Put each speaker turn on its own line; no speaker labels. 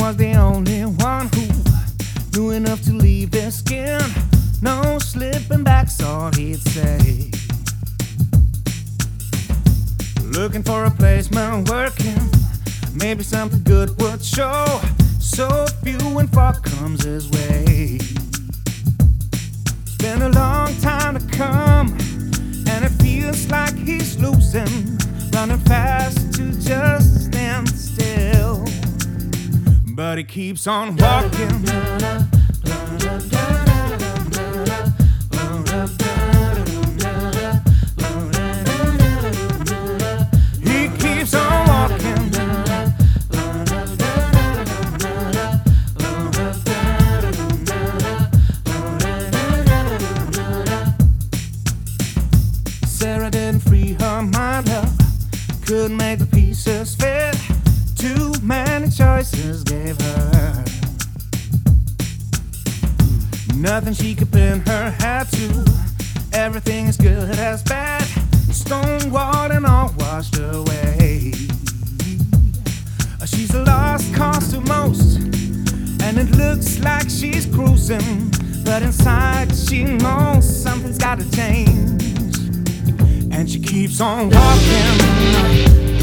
was the only one who knew enough to leave their skin. No slipping back's all he'd say. Looking for a placement, working, maybe something good would show. So few and far comes his way. It's been a long time to come, and it feels like he's losing, running fast to just stand still. But he keeps on walking. He keeps on walking. Sarah didn't free her mind, love couldn't make the pieces fit. Too many choices gave her nothing she could pin her hat to. Everything is good as bad, stonewalled and all washed away. She's a lost cause to most, and it looks like she's cruising, but inside she knows something's gotta change, and she keeps on walking.